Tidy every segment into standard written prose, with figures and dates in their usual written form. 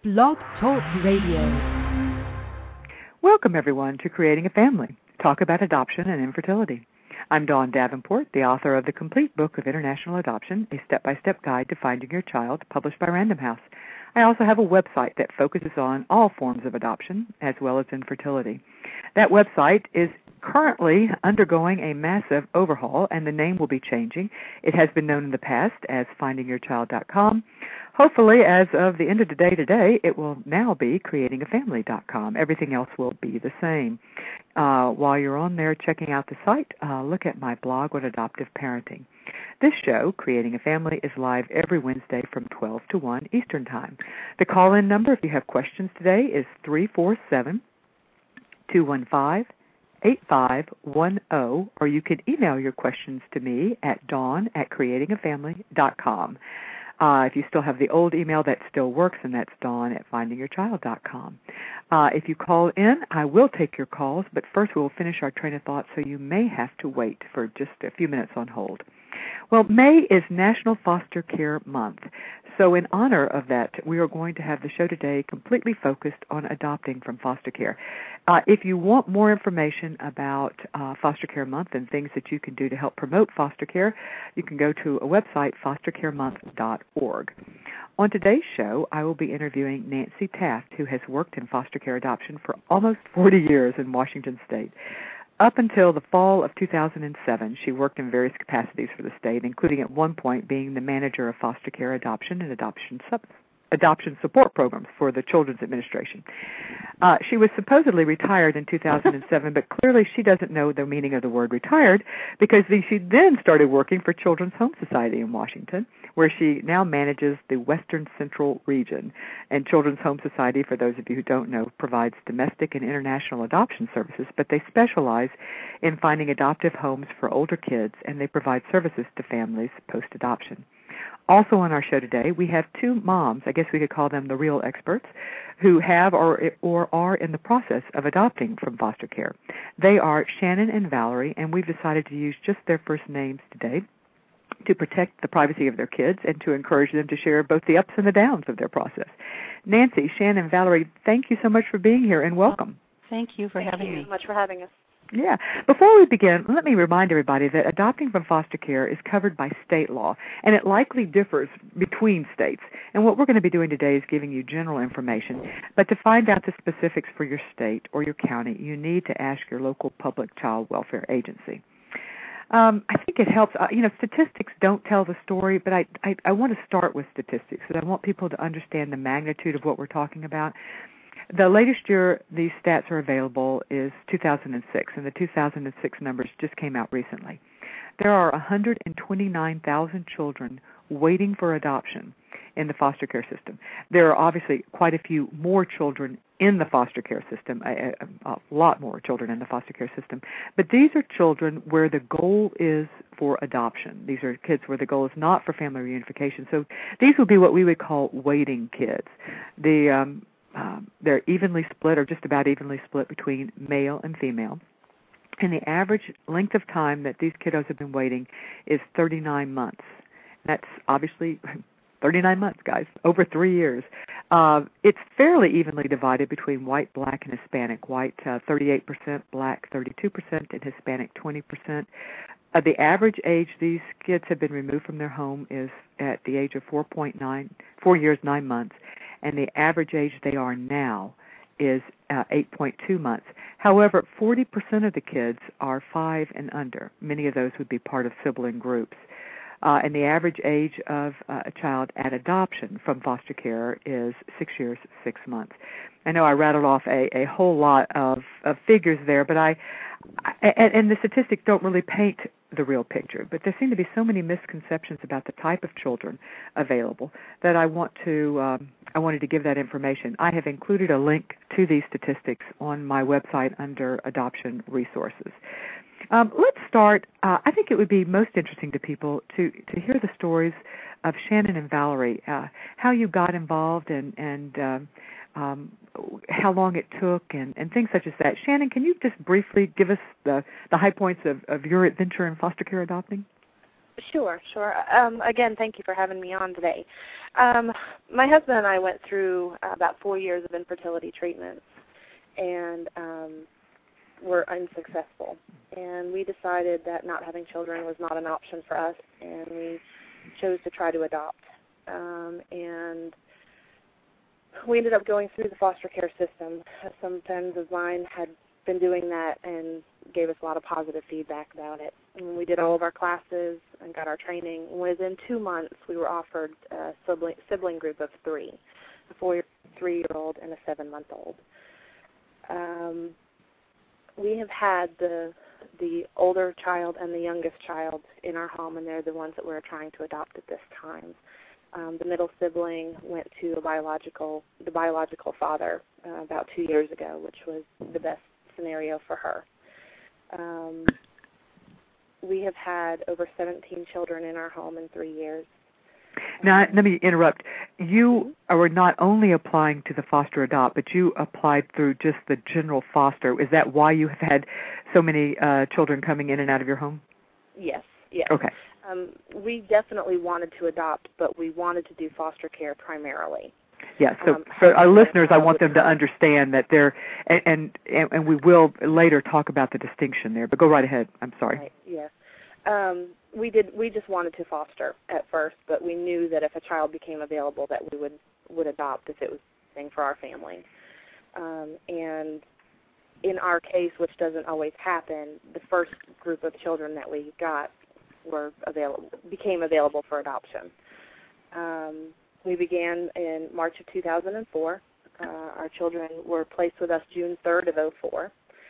Blog Talk Radio. Welcome, everyone, to Creating a Family, talk about adoption and infertility. I'm Dawn Davenport, the author of The Complete Book of International Adoption, a step-by-step guide to finding your child, published by Random House. I also have a website that focuses on all forms of adoption, as well as infertility. That website is currently undergoing a massive overhaul, and the name will be changing. It has been known in the past as findingyourchild.com. Hopefully, as of the end of the day today, it will now be creatingafamily.com. Everything else will be the same. While you're on there checking out the site, look at my blog on adoptive parenting. This show, Creating a Family, is live every Wednesday from 12 to 1 Eastern Time. The call-in number, if you have questions today, is 347-215-8510, or you can email your questions to me at dawn@creatingafamily.com. If you still have the old email, that still works, and that's dawn@findingyourchild.com. If you call in, I will take your calls, but first we will finish our train of thought, so you may have to wait for just a few minutes on hold. Well, May is National Foster Care Month, so in honor of that, we are going to have the show today completely focused on adopting from foster care. If you want more information about Foster Care Month and things that you can do to help promote foster care, you can go to a website, fostercaremonth.org. On today's show, I will be interviewing Nancy Taft, who has worked in foster care adoption for almost 40 years in Washington State. Up until the fall of 2007, she worked in various capacities for the state, including at one point being the manager of foster care adoption and adoption support programs for the Children's Administration. She was supposedly retired in 2007, but clearly she doesn't know the meaning of the word retired, because she then started working for Children's Home Society in Washington, where she now manages the Western Central region. And Children's Home Society, for those of you who don't know, provides domestic and international adoption services, but they specialize in finding adoptive homes for older kids, and they provide services to families post-adoption. Also on our show today, we have two moms, I guess we could call them the real experts, who have or are in the process of adopting from foster care. They are Shannon and Valerie, and we've decided to use just their first names today to protect the privacy of their kids and to encourage them to share both the ups and the downs of their process. Nancy, Shannon, Valerie, thank you so much for being here, and welcome. Thank you for having me. Thank you so much for having us. Yeah. Before we begin, let me remind everybody that adopting from foster care is covered by state law, and it likely differs between states. And what we're going to be doing today is giving you general information. But to find out the specifics for your state or your county, you need to ask your local public child welfare agency. I think it helps. Statistics don't tell the story, but I want to start with statistics because I want people to understand the magnitude of what we're talking about. The latest year these stats are available is 2006, and the 2006 numbers just came out recently. There are 129,000 children waiting for adoption in the foster care system. There are obviously quite a few more children in the foster care system, a lot more children in the foster care system. But these are children where the goal is for adoption. These are kids where the goal is not for family reunification. So these would be what we would call waiting kids. They're evenly split, or just about evenly split, between male and female. And the average length of time that these kiddos have been waiting is 39 months. That's obviously 39 months, guys, over 3 years. It's fairly evenly divided between white, black, and Hispanic. White, 38%, black, 32%, and Hispanic, 20%. The average age these kids have been removed from their home is at the age of 4 years, 9 months. And the average age they are now is 8.2 months. However, 40% of the kids are 5 and under. Many of those would be part of sibling groups. And the average age of a child at adoption from foster care is 6 years, 6 months. I know I rattled off a whole lot of figures there, but and the statistics don't really paint the real picture. But there seem to be so many misconceptions about the type of children available that I wanted to give that information. I have included a link to these statistics on my website under Adoption Resources. Let's start. I think it would be most interesting to people to hear the stories of Shannon and Valerie, how you got involved and how long it took and things such as that. Shannon, can you just briefly give us the high points of your adventure in foster care adopting? Sure. Again, thank you for having me on today. My husband and I went through about 4 years of infertility treatments and were unsuccessful. And we decided that not having children was not an option for us, and we chose to try to adopt. And we ended up going through the foster care system. Some friends of mine had been doing that and gave us a lot of positive feedback about it. And we did all of our classes and got our training. Within 2 months, we were offered a sibling group of 3, a 3-year-old and a 7-month-old. We have had the older child and the youngest child in our home, and they're the ones that we're trying to adopt at this time. The middle sibling went to the biological father about 2 years ago, which was the best scenario for her. We have had over 17 children in our home in 3 years. Now, let me interrupt. You were not only applying to the foster adopt, but you applied through just the general foster. Is that why you have had so many children coming in and out of your home? Yes. Okay. We definitely wanted to adopt, but we wanted to do foster care primarily. Yeah, so for our listeners, I want them to understand that they're, and we will later talk about the distinction there, but go right ahead. I'm sorry. Right, yes. We just wanted to foster at first, but we knew that if a child became available that we would adopt if it was a thing for our family. And in our case, which doesn't always happen, the first group of children that we got became available for adoption. We began in March of 2004. Our children were placed with us June 3rd of 2004.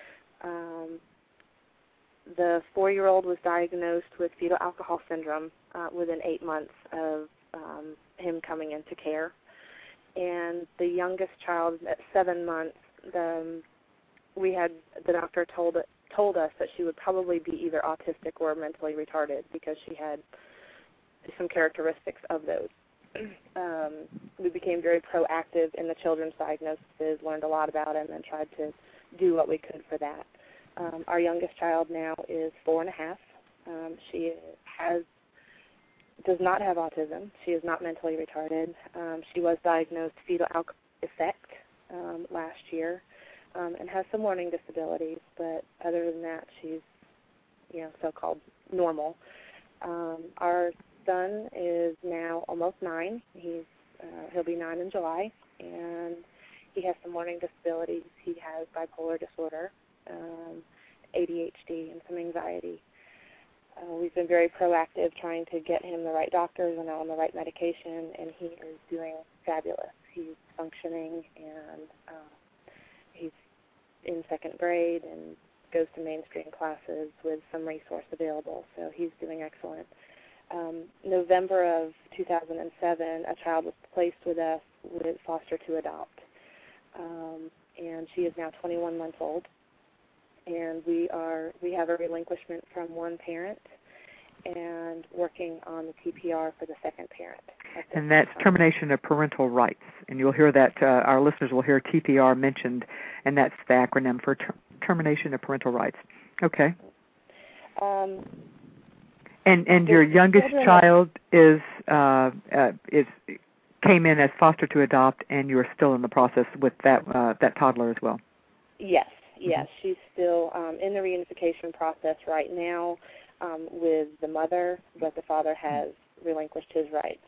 The 4-year-old was diagnosed with fetal alcohol syndrome within 8 months of him coming into care. And the youngest child at 7 months, the doctor told us that she would probably be either autistic or mentally retarded because she had some characteristics of those. We became very proactive in the children's diagnoses, learned a lot about it, and then tried to do what we could for that. Our youngest child now is 4.5. She does not have autism. She is not mentally retarded. She was diagnosed fetal alcohol defect last year and has some learning disabilities, but other than that, she's so-called normal. Our son is now almost 9. He'll be 9 in July, and he has some learning disabilities. He has bipolar disorder, ADHD, and some anxiety. We've been very proactive trying to get him the right doctors and on the right medication, and he is doing fabulous. He's functioning, and he's in 2nd grade and goes to mainstream classes with some resource available, so he's doing excellent. November of 2007, a child was placed with us with foster to adopt, and she is now 21 months old. And we have a relinquishment from one parent and working on the TPR for the second parent. And that's termination of parental rights. And you'll hear that, our listeners will hear TPR mentioned, and that's the acronym for termination of parental rights. Okay. And your youngest child came in as foster to adopt, and you're still in the process with that toddler as well. Yes, she's still in the reunification process right now with the mother, but the father has relinquished his rights.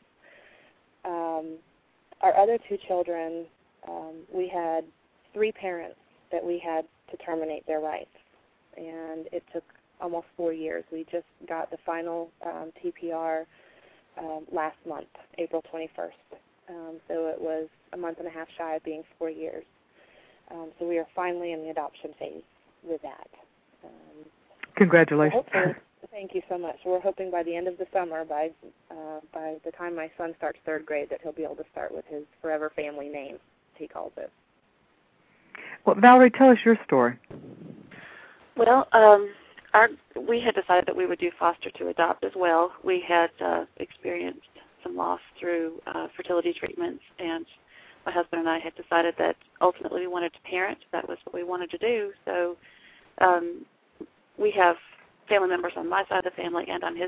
Our other 2 children, we had 3 parents that we had to terminate their rights, and it took almost 4 years. We just got the final TPR last month, April 21st. So it was a month and a half shy of being 4 years. So we are finally in the adoption phase with that. Congratulations. Thank you so much. We're hoping by the end of the summer, by the time my son starts 3rd grade, that he'll be able to start with his forever family name, as he calls it. Well, Valerie, tell us your story. Well, we had decided that we would do foster to adopt as well. We had experienced some loss through fertility treatments, and my husband and I had decided that ultimately we wanted to parent. That was what we wanted to do. So we have family members on my side of the family and on his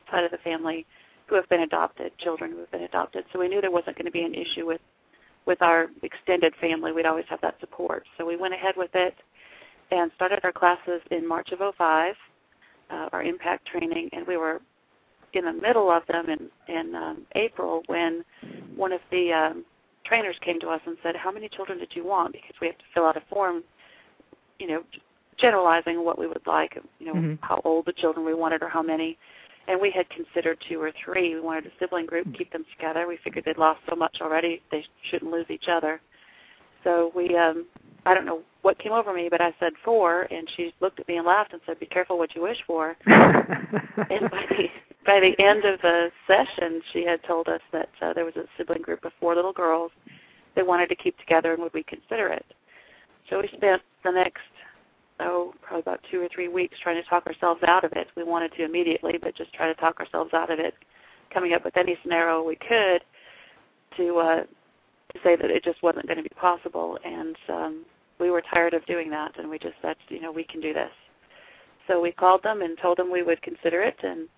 outside of the family who have been adopted, children who have been adopted. So we knew there wasn't going to be an issue with our extended family. We'd always have that support. So we went ahead with it and started our classes in March of 2005, our impact training, and we were in the middle of them in April when one of the trainers came to us and said, how many children did you want? Because we have to fill out a form, generalizing what we would like, how old the children we wanted or how many. And we had considered 2 or 3. We wanted a sibling group, keep them together. We figured they'd lost so much already, they shouldn't lose each other. So we, I don't know what came over me, but I said 4, and she looked at me and laughed and said, be careful what you wish for. And by the end of the session, she had told us that there was a sibling group of 4 little girls they wanted to keep together, and would we consider it. So we spent the next, probably about 2 or 3 weeks trying to talk ourselves out of it. We wanted to immediately, but just try to talk ourselves out of it, coming up with any scenario we could to say that it just wasn't going to be possible. And we were tired of doing that, and we just said, we can do this. So we called them and told them we would consider it, and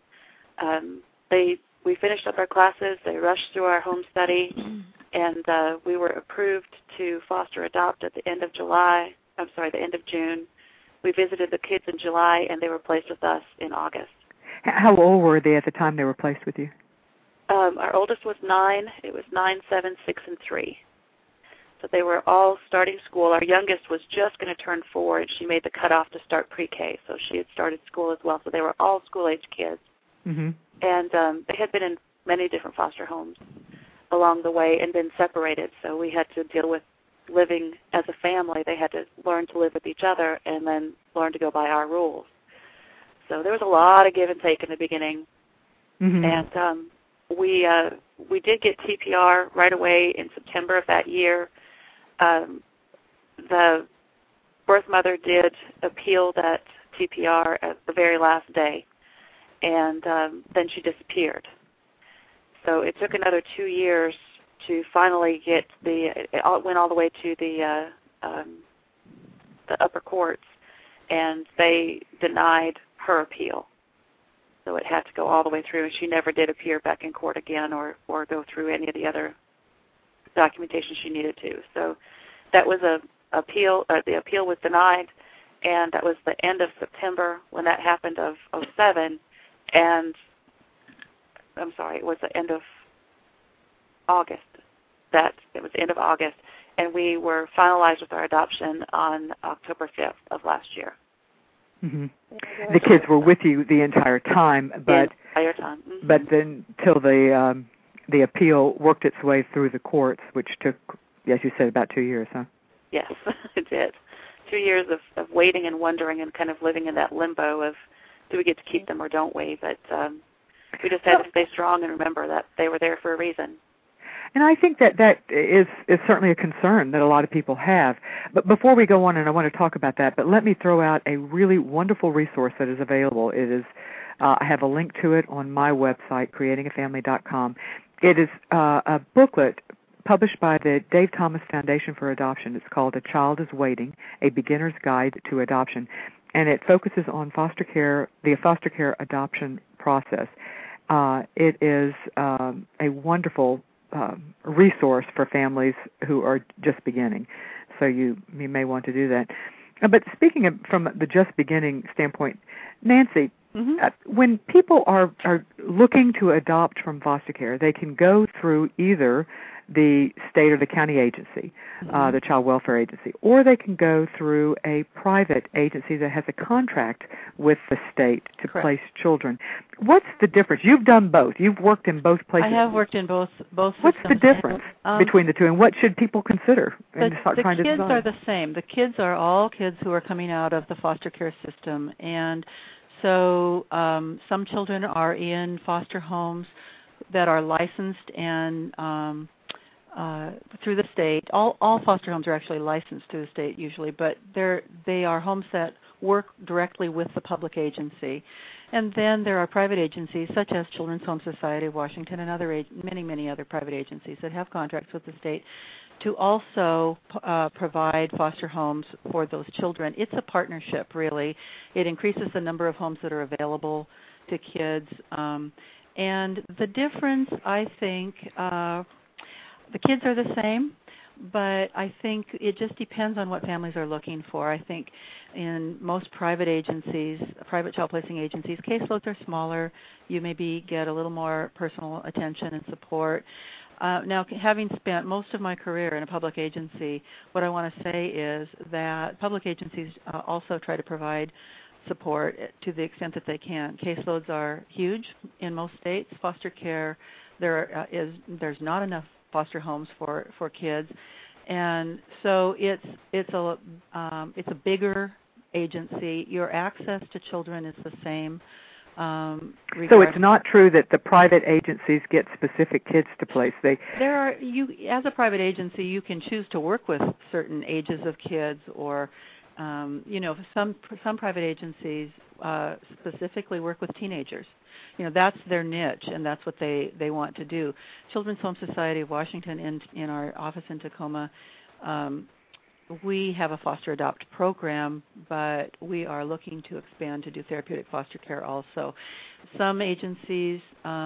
we finished up our classes. They rushed through our home study, and we were approved to foster adopt at the end of June. We visited the kids in July, and they were placed with us in August. How old were they at the time they were placed with you? Our oldest was 9. It was 9, 7, 6, and 3. So they were all starting school. Our youngest was just going to turn 4, and she made the cutoff to start pre-K, so she had started school as well. So they were all school-age kids. Mm-hmm. And they had been in many different foster homes along the way and been separated, so we had to deal with living as a family. They had to learn to live with each other and then learn to go by our rules. So there was a lot of give and take in the beginning. Mm-hmm. And we did get TPR right away in September of that year. The birth mother did appeal that TPR at the very last day, and then she disappeared. So it took another 2 years to finally get it went all the way to the upper courts, and they denied her appeal. So it had to go all the way through, and she never did appear back in court again or go through any of the other documentation she needed to. So that was appeal. The appeal was denied, and that was the end of September when that happened of 2007. And I'm sorry, it was the end of August. It was the end of August, and we were finalized with our adoption on October 5th of last year. Mm-hmm. The kids were with you the entire time, but Mm-hmm. But then till the appeal worked its way through the courts, which took, as you said, about 2 years, huh? Yes, it did. 2 years of waiting and wondering and kind of living in that limbo of, do we get to keep them or don't we? But we just had to stay strong and remember that they were there for a reason. And I think that is certainly a concern that a lot of people have. But before we go on, and I want to talk about that, but let me throw out a really wonderful resource that is available. It is, I have a link to it on my website, creatingafamily.com. It is a booklet published by the Dave Thomas Foundation for Adoption. It's called A Child is Waiting, A Beginner's Guide to Adoption. And it focuses on foster care, the foster care adoption process. It is a wonderful resource for families who are just beginning. So you may want to do that. But speaking of from the just beginning standpoint, Nancy, mm-hmm. When people are looking to adopt from foster care, they can go through either the state or the county agency, mm-hmm. The child welfare agency, or they can go through a private agency that has a contract with the state to Correct. Place children. What's the difference? You've done both. You've worked in both places. I have worked in both systems. What's the difference between the two, and what should people consider? The kids are the same. The kids are all kids who are coming out of the foster care system, and so some children are in foster homes that are licensed and through the state. All foster homes are actually licensed through the state usually, but they are homes that work directly with the public agency. And then there are private agencies such as Children's Home Society of Washington and many other private agencies that have contracts with the state to also provide foster homes for those children. It's a partnership, really. It increases the number of homes that are available. to kids. And the difference, I think, the kids are the same, but I think it just depends on what families are looking for. I think in most private agencies, private child placing agencies, caseloads are smaller. You maybe get a little more personal attention and support. Now, having spent most of my career in a public agency, what I want to say is that public agencies also try to provide support to the extent that they can. Caseloads are huge in most states. Foster care, there's not enough foster homes for kids, and so it's a bigger agency. Your access to children is the same. So it's not true that the private agencies get specific kids to place. As a private agency, you can choose to work with certain ages of kids, or some private agencies specifically work with teenagers. That's their niche, and that's what they want to do. Children's Home Society of Washington, in our office in Tacoma, we have a foster adopt program, but we are looking to expand to do therapeutic foster care also. Some agencies,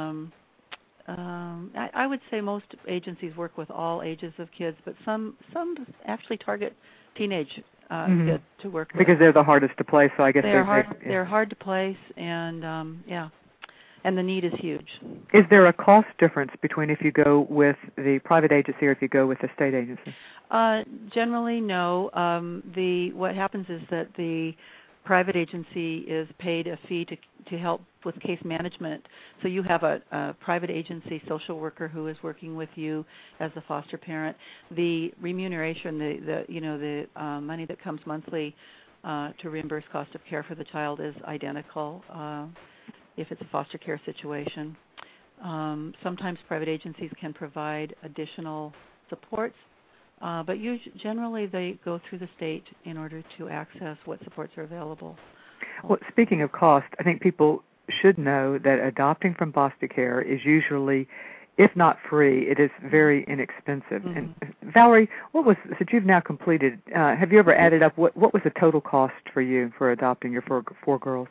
I would say most agencies work with all ages of kids, but some actually target teenage kids to work with. Because they're the hardest to place, so I guess they're hard to place, and and the need is huge. Is there a cost difference between if you go with the private agency or if you go with the state agency? Generally, no. What happens is that the private agency is paid a fee to help with case management. So you have a private agency social worker who is working with you as a foster parent. The remuneration, the money that comes monthly to reimburse cost of care for the child is identical if it's a foster care situation. Sometimes private agencies can provide additional supports, but generally they go through the state in order to access what supports are available. Well, speaking of cost, I think people should know that adopting from foster care is usually, if not free, it is very inexpensive. Mm-hmm. And Valerie, since you've now completed, have you ever added up what was the total cost for you for adopting your four girls?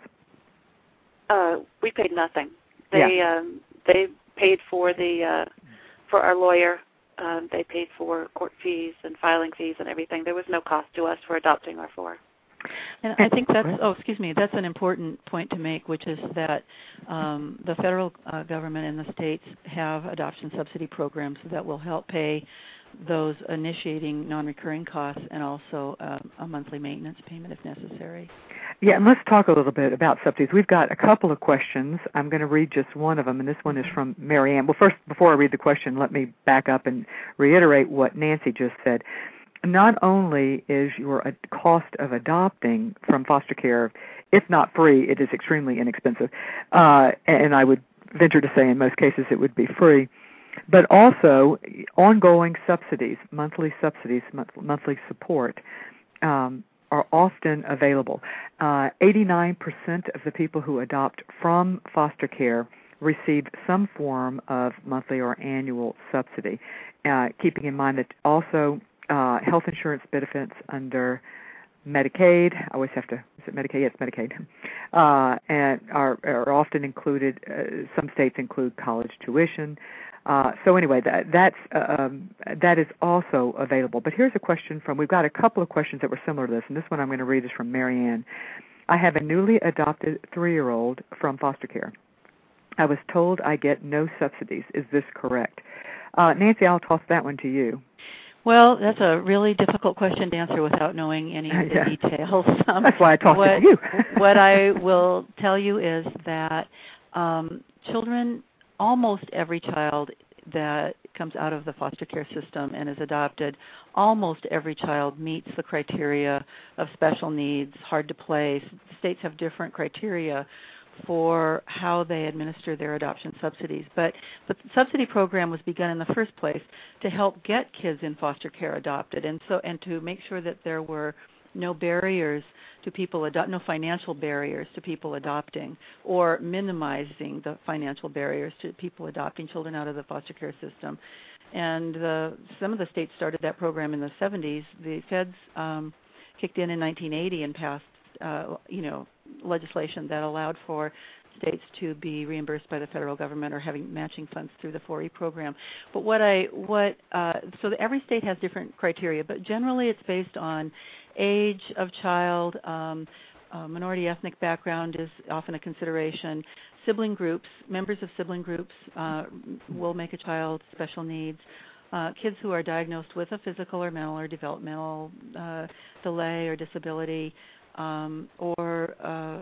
We paid nothing. They paid for our lawyer. They paid for court fees and filing fees and everything. There was no cost to us for adopting our four. And I think that's an important point to make, which is that the federal government and the states have adoption subsidy programs that will help pay those initiating non-recurring costs and also a monthly maintenance payment if necessary. Yeah, and let's talk a little bit about subsidies. We've got a couple of questions. I'm going to read just one of them, and this one is from Mary Ann. Well, first, before I read the question, let me back up and reiterate what Nancy just said. Not only is your cost of adopting from foster care, if not free, it is extremely inexpensive, and I would venture to say in most cases it would be free, but also ongoing subsidies, monthly support, are often available. 89% of the people who adopt from foster care receive some form of monthly or annual subsidy, keeping in mind that also health insurance benefits under Medicaid, I always have to, is it Medicaid? Yes, Medicaid, and are often included. Some states include college tuition. So anyway, that is also available. But here's a question we've got a couple of questions that were similar to this, and this one I'm going to read is from Mary Ann. I have a newly adopted 3-year-old from foster care. I was told I get no subsidies. Is this correct? Nancy, I'll toss that one to you. Well, that's a really difficult question to answer without knowing any of the details. That's why I tossed it to you. What I will tell you is that children, almost every child that comes out of the foster care system and is adopted, almost every child meets the criteria of special needs, hard to place. The states have different criteria for how they administer their adoption subsidies. But the subsidy program was begun in the first place to help get kids in foster care adopted, and to make sure that there were no barriers to people no financial barriers to people adopting, or minimizing the financial barriers to people adopting children out of the foster care system. And some of the states started that program in the 70s. The feds kicked in 1980 and passed legislation that allowed for states to be reimbursed by the federal government or having matching funds through the 4E program. But so every state has different criteria, but generally it's based on age of child, minority ethnic background is often a consideration. Sibling groups, members of sibling groups will make a child special needs. Kids who are diagnosed with a physical or mental or developmental delay or disability, or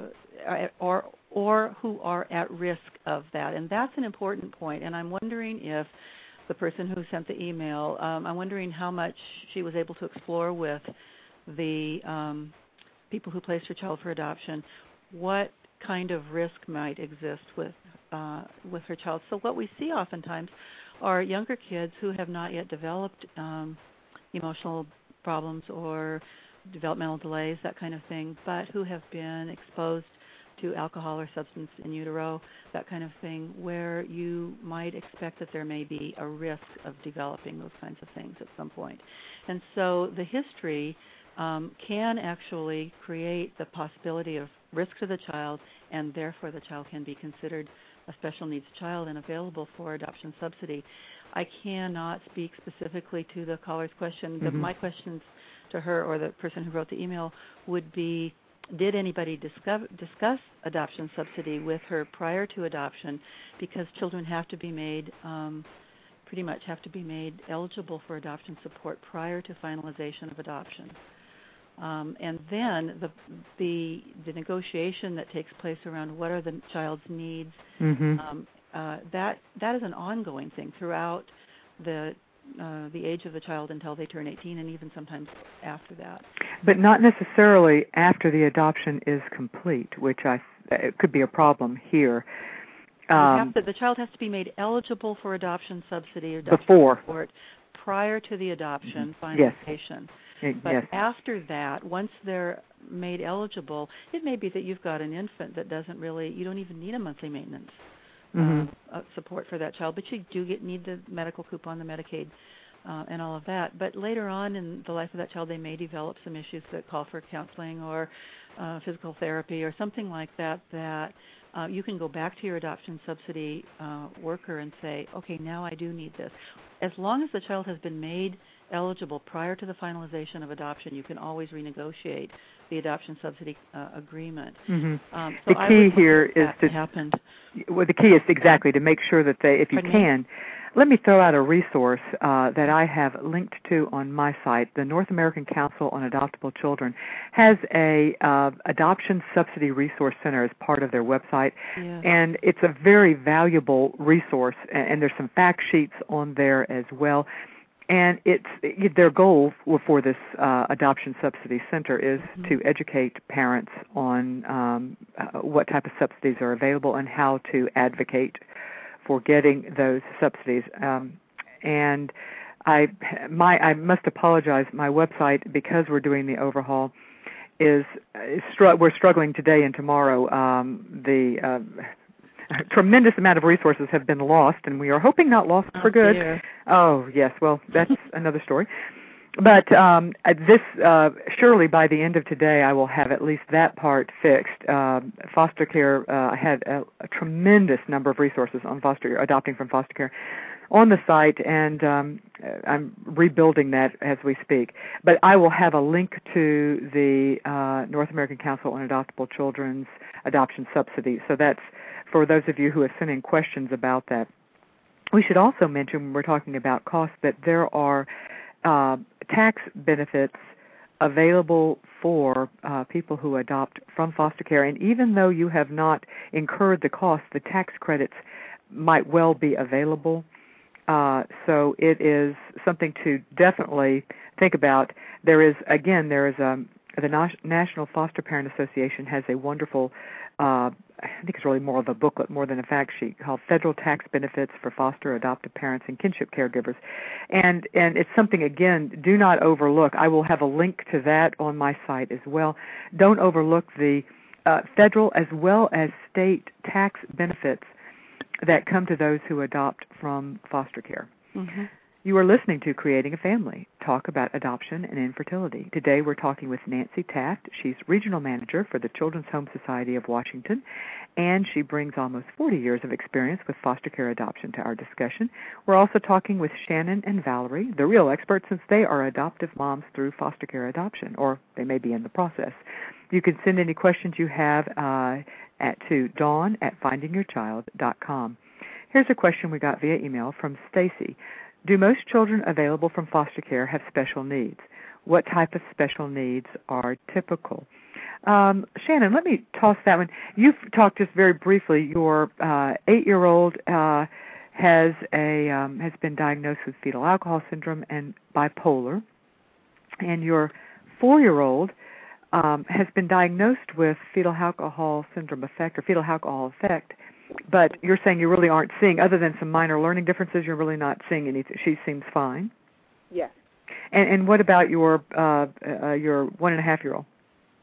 who are at risk of that, and that's an important point. And I'm wondering if the person who sent the email, I'm wondering how much she was able to explore with the people who placed her child for adoption, what kind of risk might exist with her child. So what we see oftentimes are younger kids who have not yet developed emotional problems or developmental delays, that kind of thing, but who have been exposed to alcohol or substance in utero, that kind of thing, where you might expect that there may be a risk of developing those kinds of things at some point. And so the history can actually create the possibility of risk to the child, and therefore the child can be considered a special needs child and available for adoption subsidy. I cannot speak specifically to the caller's question. My questions to her or the person who wrote the email would be, did anybody discuss adoption subsidy with her prior to adoption? Because children have to be made, pretty much have to be made eligible for adoption support prior to finalization of adoption. And then the negotiation that takes place around what are the child's needs, that is an ongoing thing throughout the age of the child until they turn 18, and even sometimes after that. But not necessarily after the adoption is complete, which it could be a problem here. The child has to be made eligible for adoption subsidy or adoption support prior to the adoption finalization. Yes. But after that, once they're made eligible, it may be that you've got an infant that you don't even need a monthly maintenance support for that child, but you do need the medical coupon, the Medicaid, and all of that. But later on in the life of that child, they may develop some issues that call for counseling or physical therapy or something like that, you can go back to your adoption subsidy worker and say, okay, now I do need this. As long as the child has been made eligible prior to the finalization of adoption, you can always renegotiate the adoption subsidy agreement. The key here is the key is exactly to make sure that if you can. Let me throw out a resource that I have linked to on my site. The North American Council on Adoptable Children has a adoption subsidy resource center as part of their website, and it's a very valuable resource. And there's some fact sheets on there as well. And their goal for this adoption subsidy center is to educate parents on what type of subsidies are available and how to advocate for getting those subsidies. And I must apologize. My website, because we're doing the overhaul, we're struggling today and tomorrow. A tremendous amount of resources have been lost, and we are hoping not lost for good. Dear. Oh, yes. Well, that's another story. But surely by the end of today, I will have at least that part fixed. Foster care, I had a tremendous number of resources on adopting from foster care on the site, and I'm rebuilding that as we speak. But I will have a link to the North American Council on Adoptable Children's adoption subsidy. So that's for those of you who have sent in questions about that. We should also mention, when we're talking about costs, that there are tax benefits available for people who adopt from foster care. And even though you have not incurred the cost, the tax credits might well be available. So it is something to definitely think about. The National Foster Parent Association has a wonderful, I think it's really more of a booklet more than a fact sheet, called Federal Tax Benefits for Foster Adoptive Parents and Kinship Caregivers. And it's something, again, do not overlook. I will have a link to that on my site as well. Don't overlook the federal as well as state tax benefits that come to those who adopt from foster care. You are listening to Creating a Family, talk about adoption and infertility. Today we're talking with Nancy Taft. She's Regional Manager for the Children's Home Society of Washington, and she brings almost 40 years of experience with foster care adoption to our discussion. We're also talking with Shannon and Valerie, the real experts, since they are adoptive moms through foster care adoption, or they may be in the process. You can send any questions you have to dawn@findingyourchild.com. Here's a question we got via email from Stacy. Do most children available from foster care have special needs? What type of special needs are typical? Shannon, let me toss that one. You've talked just very briefly. Your 8-year-old has been diagnosed with fetal alcohol syndrome and bipolar, and your 4-year-old has been diagnosed with fetal alcohol syndrome effect or fetal alcohol effect. But you're saying you really aren't seeing, other than some minor learning differences, you're really not seeing anything. She seems fine. Yes. And what about your 1.5-year-old?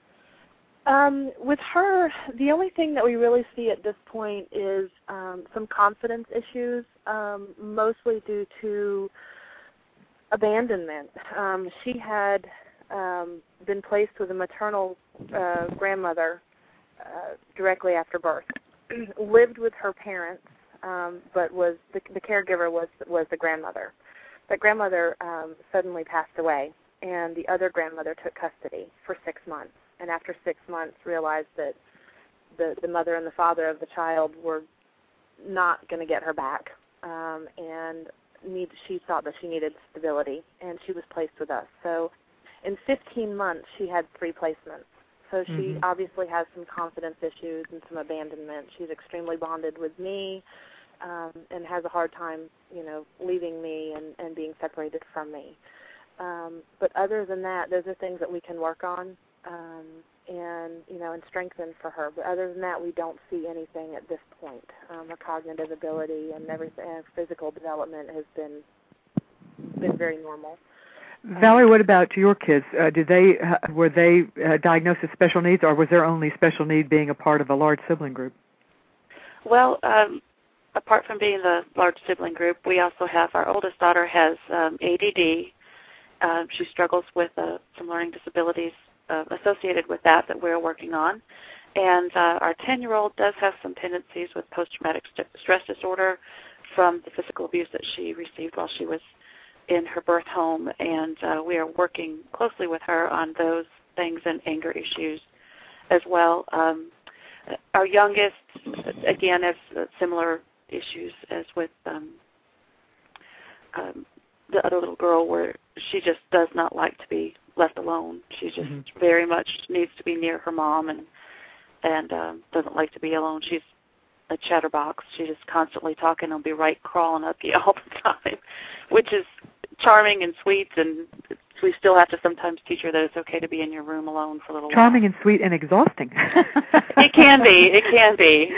With her, the only thing that we really see at this point is some confidence issues, mostly due to abandonment. She had been placed with a maternal grandmother directly after birth. Lived with her parents, but was the caregiver was the grandmother. That grandmother suddenly passed away, and the other grandmother took custody for 6 months. And after 6 months, realized that the mother and the father of the child were not going to get her back, and she thought that she needed stability, and she was placed with us. So in 15 months, she had 3 placements. So she obviously has some confidence issues and some abandonment. She's extremely bonded with me, and has a hard time, leaving me and being separated from me. But other than that, those are things that we can work on and strengthen for her. But other than that, we don't see anything at this point. Her cognitive ability and everything, physical development has been very normal. Valerie, what about your kids? Were they diagnosed with special needs, or was their only special need being a part of a large sibling group? Well, apart from being the large sibling group, we also have our oldest daughter has ADD. She struggles with some learning disabilities associated with that we're working on. And our 10-year-old does have some tendencies with post-traumatic stress disorder from the physical abuse that she received while she was in her birth home, and we are working closely with her on those things and anger issues as well. Our youngest, again, has similar issues as with the other little girl, where she just does not like to be left alone. She just very much needs to be near her mom and doesn't like to be alone. She's a chatterbox. She's just constantly talking and will be crawling up you all the time, which is charming and sweet, and we still have to sometimes teach her that it's okay to be in your room alone for a little while. Charming and sweet and exhausting. It can be.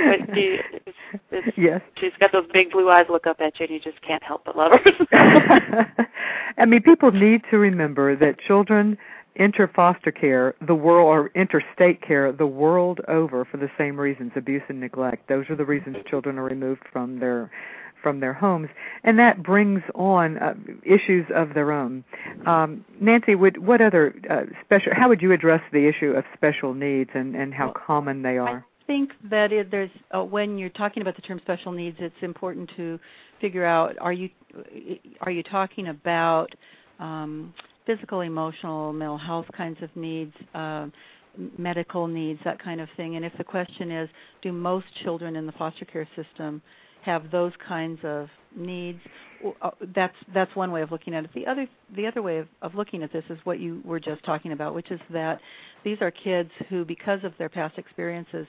But yes. She's got those big blue eyes look up at you, and you just can't help but love her. I mean, people need to remember that children enter foster care, or interstate care, the world over for the same reasons, abuse and neglect. Those are the reasons children are removed from their homes, and that brings on issues of their own. Nancy, what other how would you address the issue of special needs and how common they are? I think that there's when you're talking about the term special needs, it's important to figure out, are you talking about physical, emotional, mental health kinds of needs, medical needs, that kind of thing? And if the question is, do most children in the foster care system have those kinds of needs, that's one way of looking at it. The other way of looking at this is what you were just talking about, which is that these are kids who, because of their past experiences,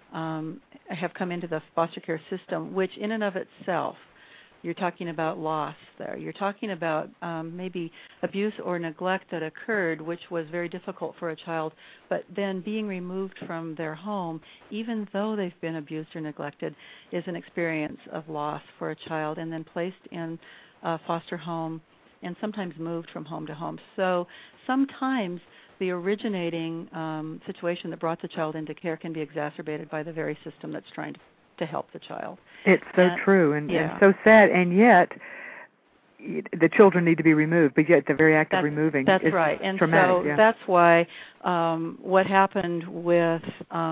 have come into the foster care system, which in and of itself, you're talking about loss there. You're talking about maybe abuse or neglect that occurred, which was very difficult for a child, but then being removed from their home, even though they've been abused or neglected, is an experience of loss for a child, and then placed in a foster home and sometimes moved from home to home. So sometimes the originating situation that brought the child into care can be exacerbated by the very system that's trying to help the child. It's so true and so sad, and yet the children need to be removed, but yet the very act of removing is right. And traumatic. So that's why what happened with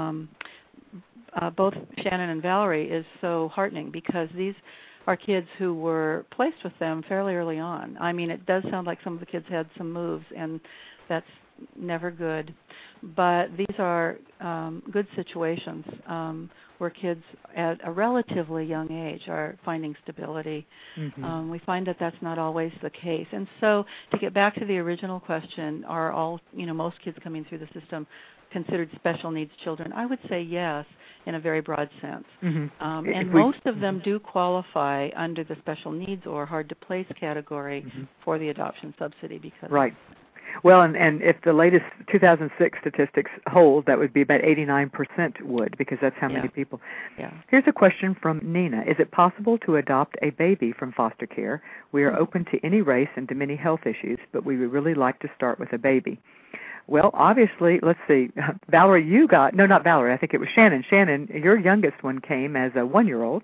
both Shannon and Valerie is so heartening, because these are kids who were placed with them fairly early on. I mean, it does sound like some of the kids had some moves, and that's never good. But these are good situations where kids at a relatively young age are finding stability. Mm-hmm. We find that that's not always the case. And so to get back to the original question, are all, most kids coming through the system considered special needs children? I would say yes, in a very broad sense. Mm-hmm. And most of them do qualify under the special needs or hard to place category for the adoption subsidy. Because right. Well, and if the latest 2006 statistics hold, that would be about 89% would, because that's how many people. Yeah. Here's a question from Nina. Is it possible to adopt a baby from foster care? We are open to any race and to many health issues, but we would really like to start with a baby. Well, obviously, let's see. Valerie, not Valerie, I think it was Shannon. Shannon, your youngest one came as a 1-year-old.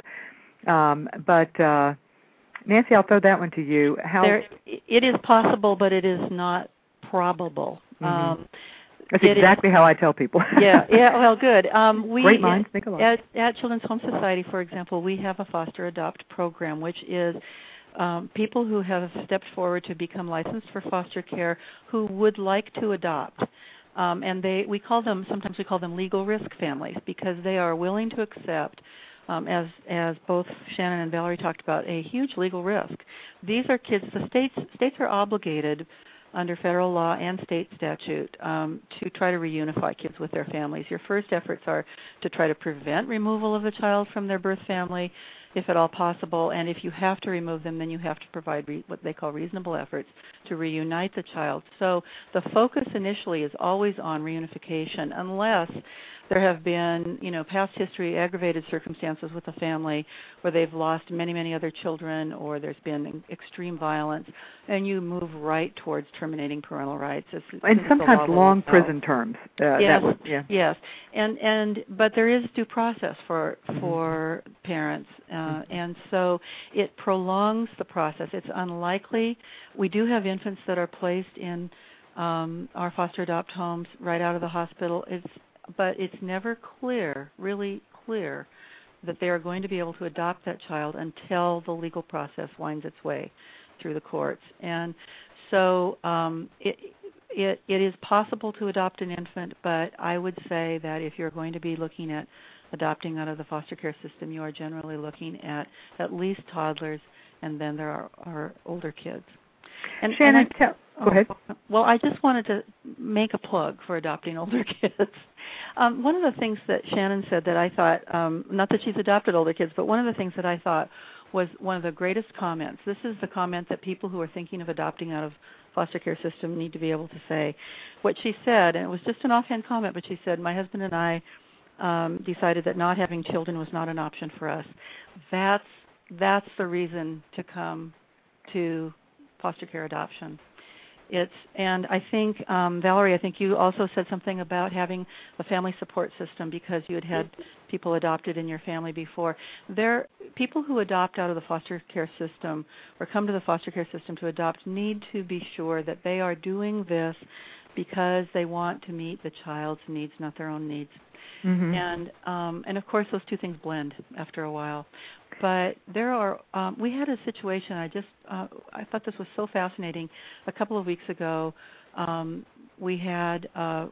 But Nancy, I'll throw that one to you. It is possible, but it is not probable. That's exactly how I tell people. Well, good. Great minds think alike. At Children's Home Society, for example, we have a foster adopt program, which is people who have stepped forward to become licensed for foster care who would like to adopt. And sometimes we call them legal risk families, because they are willing to accept, as both Shannon and Valerie talked about, a huge legal risk. These are kids, the states are obligated under federal law and state statute to try to reunify kids with their families. Your first efforts are to try to prevent removal of the child from their birth family, if at all possible, and if you have to remove them, then you have to provide what they call reasonable efforts to reunite the child. So the focus initially is always on reunification, unless there have been, past history, aggravated circumstances with the family where they've lost many, many other children, or there's been extreme violence, and you move right towards terminating parental rights. And sometimes long prison terms. Yes. But there is due process for parents, and so it prolongs the process. It's unlikely. We do have infants that are placed in our foster adopt homes right out of the hospital. But it's never really clear, that they are going to be able to adopt that child until the legal process winds its way through the courts. And so it is possible to adopt an infant, but I would say that if you're going to be looking at adopting out of the foster care system, you are generally looking at least toddlers, and then there are older kids. And Shannon, go ahead. Well, I just wanted to make a plug for adopting older kids. One of the things that Shannon said that I thought, not that she's adopted older kids, but one of the things that I thought was one of the greatest comments. This is the comment that people who are thinking of adopting out of foster care system need to be able to say. What she said, and it was just an offhand comment, but she said, my husband and I decided that not having children was not an option for us. That's the reason to come to foster care adoption. And I think, Valerie, I think you also said something about having a family support system because you had people adopted in your family before. People who adopt out of the foster care system or come to the foster care system to adopt need to be sure that they are doing this because they want to meet the child's needs, not their own needs. Mm-hmm. And of course, those two things blend after a while. But we had a situation. I thought this was so fascinating. A couple of weeks ago, we have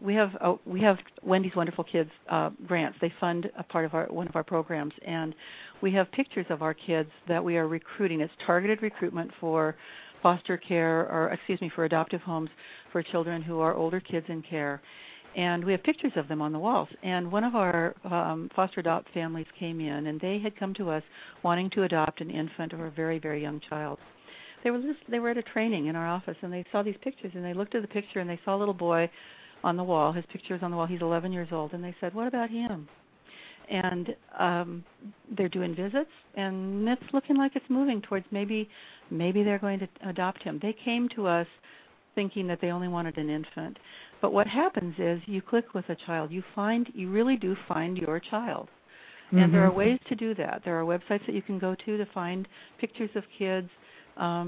Wendy's Wonderful Kids grants. They fund a part of one of our programs, and we have pictures of our kids that we are recruiting. It's targeted recruitment for foster care, for adoptive homes for children who are older kids in care. And we have pictures of them on the walls. And one of our foster adopt families came in, and they had come to us wanting to adopt an infant or a very, very young child. They were at a training in our office, and they saw these pictures, and they looked at the picture, and they saw a little boy on the wall. His picture is on the wall. He's 11 years old. And they said, what about him? And they're doing visits, and it's looking like it's moving towards maybe they're going to adopt him. They came to us thinking that they only wanted an infant. But what happens is you click with a child. You really do find your child. Mm-hmm. And there are ways to do that. There are websites that you can go to find pictures of kids.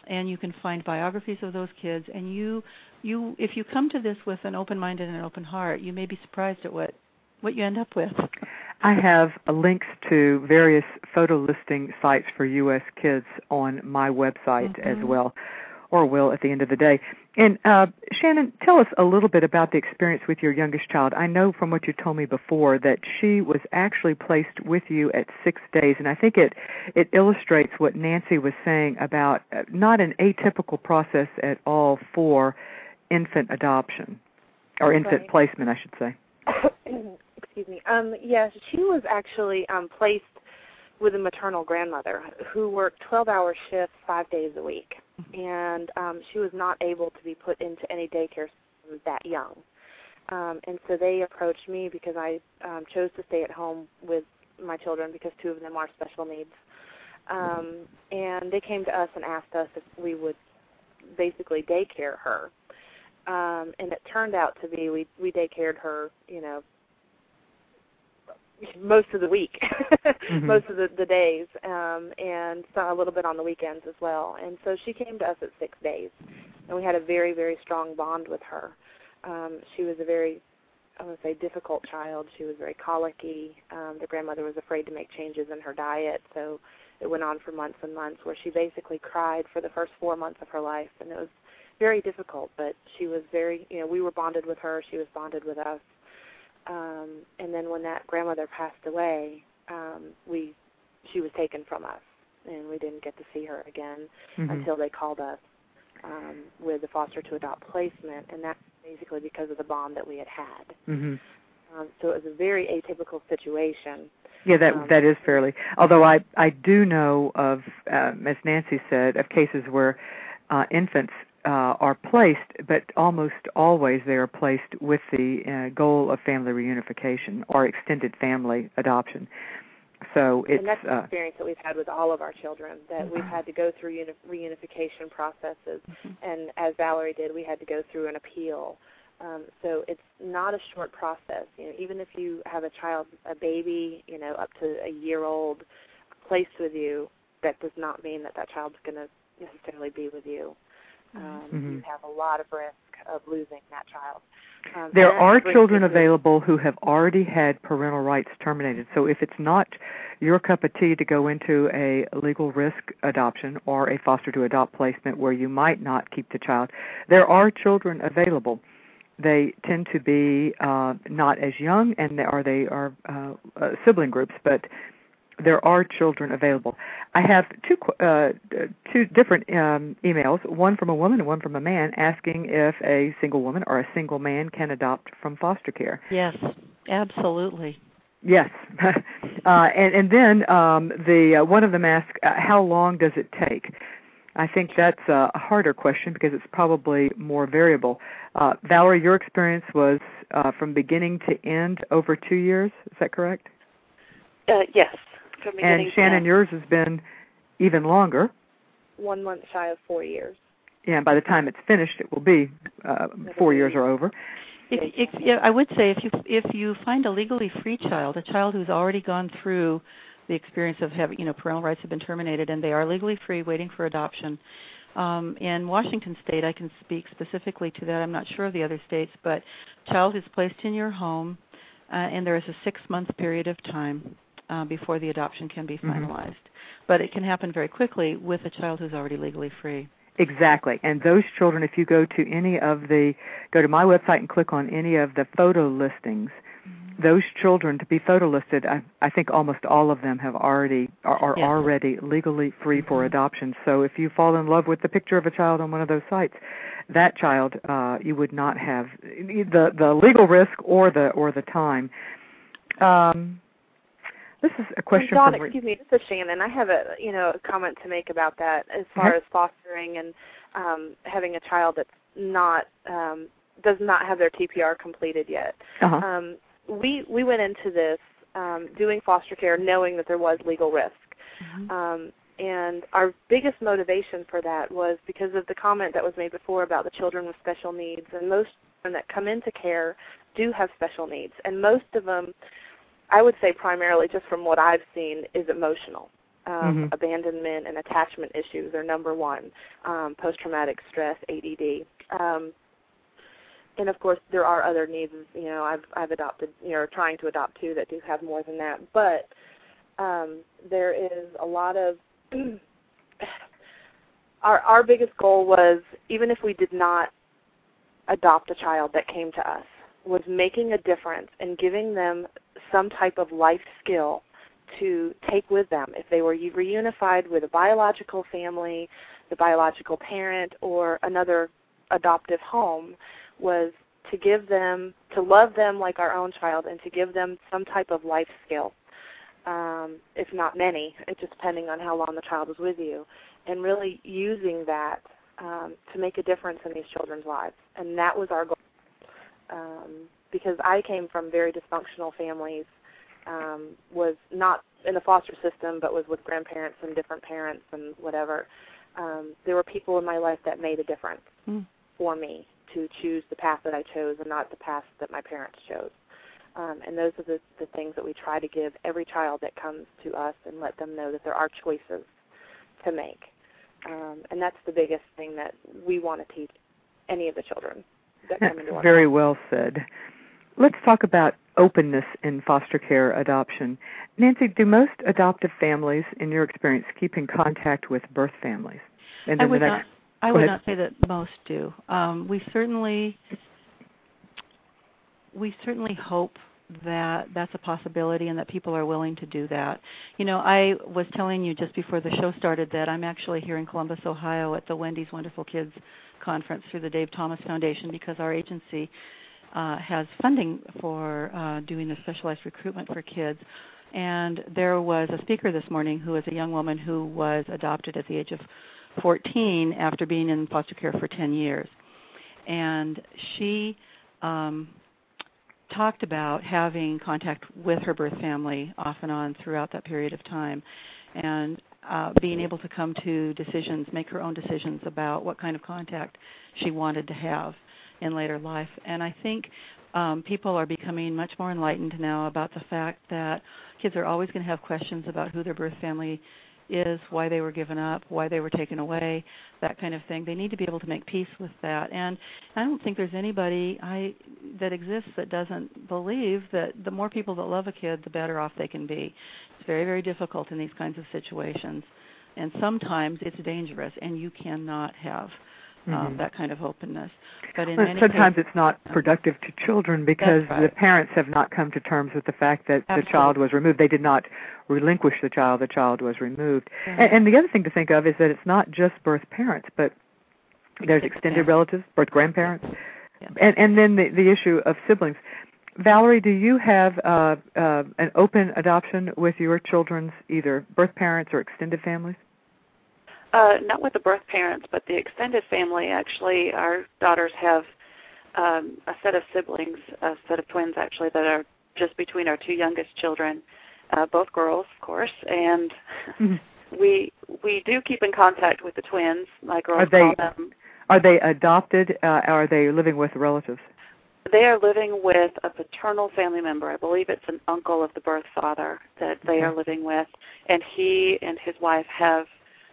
and you can find biographies of those kids. And if you come to this with an open mind and an open heart, you may be surprised at what you end up with. I have links to various photo listing sites for U.S. kids on my website as well, or will at the end of the day. And Shannon, tell us a little bit about the experience with your youngest child. I know from what you told me before that she was actually placed with you at 6 days, and I think it illustrates what Nancy was saying about not an atypical process at all for infant adoption, or infant placement, I should say. Excuse me. Yes, she was actually placed with a maternal grandmother who worked 12-hour shifts 5 days a week, and she was not able to be put into any daycare system that young. And so they approached me because I chose to stay at home with my children because 2 of them are special needs. And they came to us and asked us if we would basically daycare her. And it turned out to be we daycared her, most of the week, most of the days, and a little bit on the weekends as well. And so she came to us at 6 days, and we had a very, very strong bond with her. She was a very, I would say, difficult child. She was very colicky. The grandmother was afraid to make changes in her diet, so it went on for months and months where she basically cried for the first 4 months of her life, and it was very difficult, but she was very, we were bonded with her. She was bonded with us. And then when that grandmother passed away, she was taken from us, and we didn't get to see her again until they called us with the foster to adopt placement, and that's basically because of the bond that we had had. So it was a very atypical situation. Yeah, that is fairly. Although I do know of, as Nancy said, of cases where infants are placed, but almost always they are placed with the goal of family reunification or extended family adoption. So it's, and that's the experience that we've had with all of our children, that we've had to go through reunification processes, and as Valerie did, we had to go through an appeal. So it's not a short process. Even if you have a child, a baby, up to a year old, placed with you, that does not mean that child's going to necessarily be with you. You have a lot of risk of losing that child. There are children available who have already had parental rights terminated. So if it's not your cup of tea to go into a legal risk adoption or a foster to adopt placement where you might not keep the child, there are children available. They tend to be not as young, and they are sibling groups, but there are children available. I have two different emails, one from a woman and one from a man, asking if a single woman or a single man can adopt from foster care. Yes, absolutely. Yes. And then the one of them asks, how long does it take? I think that's a harder question because it's probably more variable. Valerie, your experience was from beginning to end over 2 years. Is that correct? Yes. And Shannon, yours has been even longer. 1 month shy of 4 years. Yeah, and by the time it's finished, it will be 4 years or over. I would say if you find a legally free child, a child who's already gone through the experience of having, parental rights have been terminated and they are legally free waiting for adoption. In Washington State, I can speak specifically to that. I'm not sure of the other states, but child is placed in your home and there is a 6-month period of time before the adoption can be finalized. But it can happen very quickly with a child who's already legally free. Exactly. And those children, if you go to go to my website and click on any of the photo listings, those children to be photo listed, I think almost all of them are already legally free for adoption. So if you fall in love with the picture of a child on one of those sites, that child you would not have the legal risk or the time. This is a question Dawn, from... excuse me, this is Shannon. I have a comment to make about that as far as fostering and having a child that's not does not have their TPR completed yet. We went into this doing foster care knowing that there was legal risk. And our biggest motivation for that was because of the comment that was made before about the children with special needs. And most children that come into care do have special needs. And most of them, I would say primarily just from what I've seen, is emotional. abandonment and attachment issues are number one, post-traumatic stress, ADD. And, of course, there are other needs. You know, I've adopted, trying to adopt two that do have more than that. But there is a lot of our biggest goal was, even if we did not adopt a child that came to us, was making a difference and giving them some type of life skill to take with them. If they were reunified with a biological family, the biological parent, or another adoptive home, was to give them, to love them like our own child, and to give them some type of life skill, if not many, it's just depending on how long the child was with you, and really using that to make a difference in these children's lives. And that was our goal. Because I came from very dysfunctional families, was not in the foster system, but was with grandparents and different parents and whatever. There were people in my life that made a difference for me to choose the path that I chose and not the path that my parents chose. And those are the things that we try to give every child that comes to us, and let them know that there are choices to make. And that's the biggest thing that we want to teach any of the children that come into our life. Very well said. Let's talk about openness in foster care adoption. Nancy, do most adoptive families, in your experience, keep in contact with birth families? And I would not say that most do. We certainly hope that that's a possibility and that people are willing to do that. You know, I was telling you just before the show started that I'm actually here in Columbus, Ohio at the Wendy's Wonderful Kids Conference through the Dave Thomas Foundation, because our agency has funding for doing the specialized recruitment for kids. And there was a speaker this morning who was a young woman who was adopted at the age of 14 after being in foster care for 10 years. And she talked about having contact with her birth family off and on throughout that period of time, and being able to come to decisions, make her own decisions about what kind of contact she wanted to have in later life. And I think people are becoming much more enlightened now about the fact that kids are always going to have questions about who their birth family is, why they were given up, why they were taken away, that kind of thing. They need to be able to make peace with that. And I don't think there's anybody that exists that doesn't believe that the more people that love a kid, the better off they can be. It's very, very difficult in these kinds of situations. And sometimes it's dangerous, and you cannot have that kind of openness. But in many sometimes cases, it's not productive to children because the parents have not come to terms with the fact that the child was removed. They did not relinquish the child was removed. And the other thing to think of is that it's not just birth parents, but there's extended relatives, birth grandparents, and then the issue of siblings. Valerie, do you have an open adoption with your children's either birth parents or extended families? Not with the birth parents, but the extended family. Actually, our daughters have a set of siblings, a set of twins, actually, that are just between our two youngest children, both girls, of course. And we do keep in contact with the twins. My girls call them. Are they adopted, or are they living with relatives? They are living with a paternal family member. I believe it's an uncle of the birth father that they are living with. And he and his wife have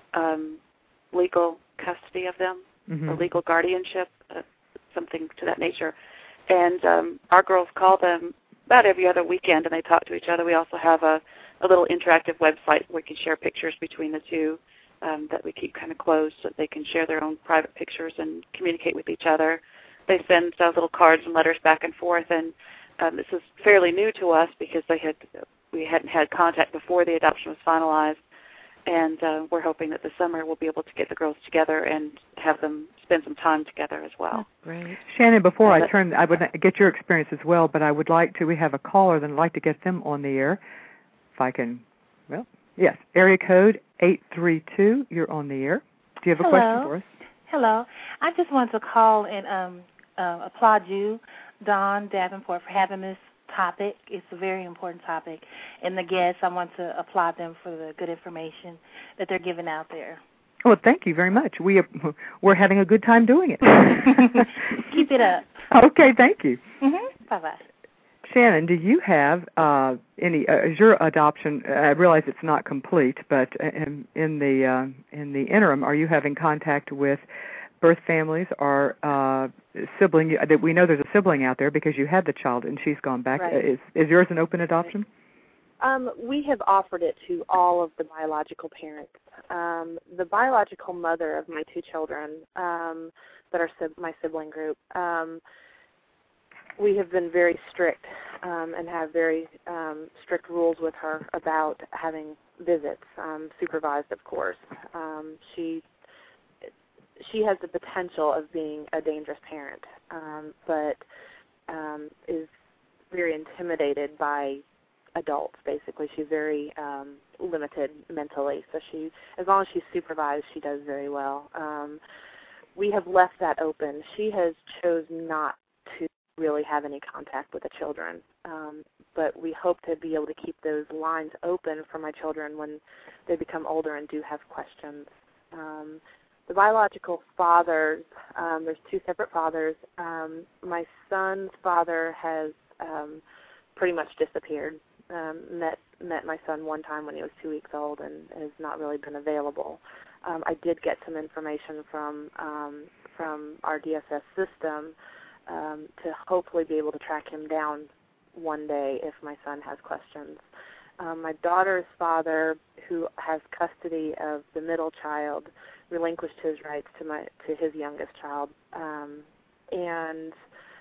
legal custody of them, or legal guardianship, something to that nature. And our girls call them about every other weekend, and they talk to each other. We also have a little interactive website where we can share pictures between the two that we keep kind of closed so that they can share their own private pictures and communicate with each other. They send little cards and letters back and forth, and this is fairly new to us because we hadn't had contact before the adoption was finalized. And we're hoping that this summer we'll be able to get the girls together and have them spend some time together as well. Great. Shannon, before I turn, I would get your experience as well, but I would like to, we have a caller that I'd like to get them on the air. If I can, well, yes, area code 832, you're on the air. Do you have a question for us? Hello. I just wanted to call and applaud you, Dawn Davenport, for having this topic. It's a very important topic. And the guests, I want to applaud them for the good information that they're giving out there. Well, thank you very much. We're having a good time doing it. Keep it up. Okay, thank you. Bye-bye. Shannon, do you have any? Is your adoption? I realize it's not complete, but in the interim, are you having contact with birth families or sibling? That we know there's a sibling out there because you had the child and she's gone back. Right. Is yours an open adoption? We have offered it to all of the biological parents. The biological mother of my two children that are my sibling group, we have been very strict and have very strict rules with her about having visits, supervised, of course. She has the potential of being a dangerous parent, but is very intimidated by adults, basically. She's very limited mentally, so as long as she's supervised, she does very well. We have left that open. She has chosen not to really have any contact with the children, but we hope to be able to keep those lines open for my children when they become older and do have questions. The biological fathers, there's two separate fathers. My son's father has pretty much disappeared. Met my son one time when he was 2 weeks old and has not really been available. I did get some information from our DSS system to hopefully be able to track him down one day if my son has questions. My daughter's father, who has custody of the middle child, relinquished his rights to his youngest child, and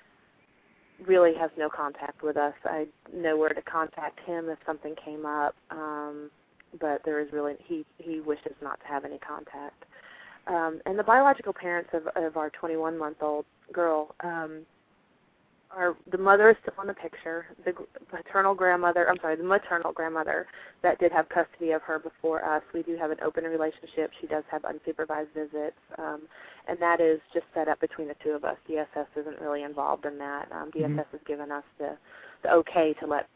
really has no contact with us. I know where to contact him if something came up, but there is really he wishes not to have any contact. And the biological parents of our 21-month-old girl, the mother is still in the picture. The maternal grandmother that did have custody of her before us. We do have an open relationship. She does have unsupervised visits, and that is just set up between the two of us. DSS isn't really involved in that. DSS has given us the okay to let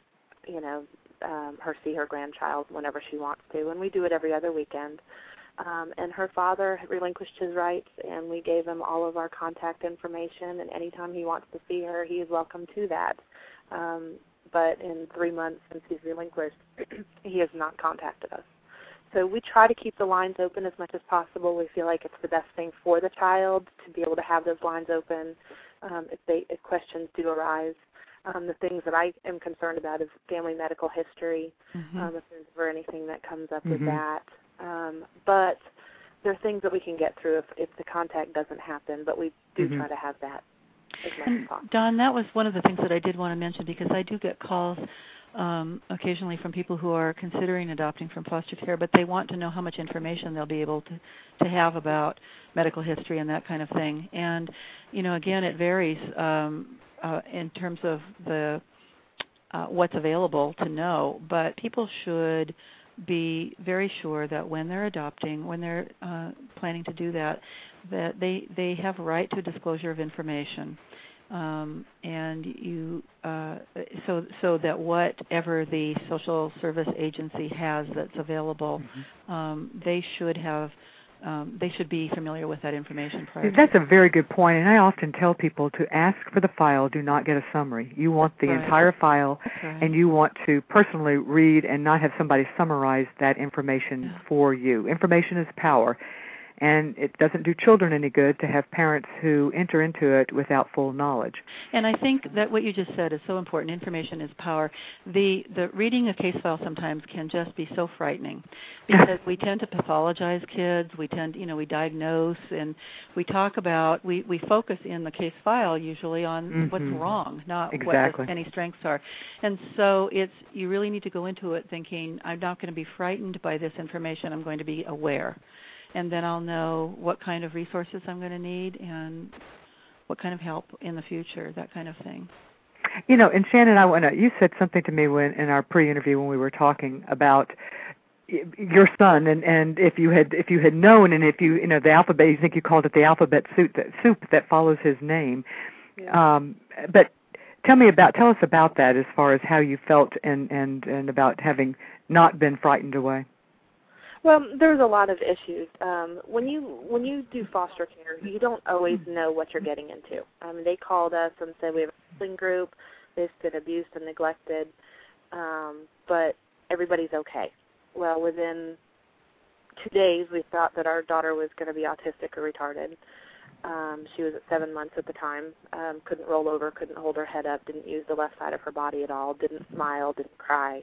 her see her grandchild whenever she wants to, and we do it every other weekend. And her father relinquished his rights, and we gave him all of our contact information, and anytime he wants to see her, he is welcome to that. But in 3 months since he's relinquished, he has not contacted us. So we try to keep the lines open as much as possible. We feel like it's the best thing for the child to be able to have those lines open if questions do arise. The things that I am concerned about is family medical history, if there's ever anything that comes up with that. But there are things that we can get through if the contact doesn't happen, but we do try to have that as much as possible. Dawn, that was one of the things that I did want to mention, because I do get calls occasionally from people who are considering adopting from foster care, but they want to know how much information they'll be able to have about medical history and that kind of thing. And, again, it varies in terms of the what's available to know, but people should be very sure that when they're adopting, when they're planning to do that they have a right to disclosure of information, and so that whatever the social service agency has that's available, they should be familiar with that information prior. That's a very good point, and I often tell people to ask for the file, do not get a summary. You want the entire file, and you want to personally read and not have somebody summarize that information for you. Information is power, and it doesn't do children any good to have parents who enter into it without full knowledge. And I think that what you just said is so important. Information is power. The reading a case file sometimes can just be so frightening, because we tend to pathologize kids. We tend, we diagnose, and we talk about, we focus in the case file usually on what's wrong, not what any strengths are. And so you really need to go into it thinking, I'm not going to be frightened by this information. I'm going to be aware. And then I'll know what kind of resources I'm going to need and what kind of help in the future, that kind of thing. And Shannon, you said something to me in our pre-interview when we were talking about your son, and if you had known, and if the alphabet, you think you called it the alphabet soup that follows his name. Yeah. But tell us about that, as far as how you felt and about having not been frightened away. Well, there's a lot of issues. When you do foster care, you don't always know what you're getting into. They called us and said we have a sibling group. They've been abused and neglected, but everybody's okay. Well, within 2 days, we thought that our daughter was going to be autistic or retarded. She was at 7 months at the time, couldn't roll over, couldn't hold her head up, didn't use the left side of her body at all, didn't smile, didn't cry.